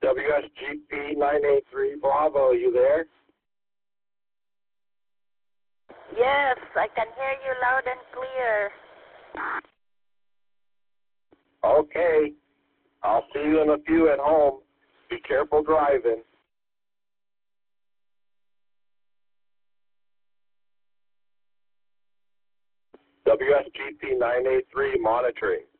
WSGP 983 Bravo, you there? Yes, I can hear you loud and clear. Okay. I'll see you in a few at home. Be careful driving. WSGP 983 monitoring.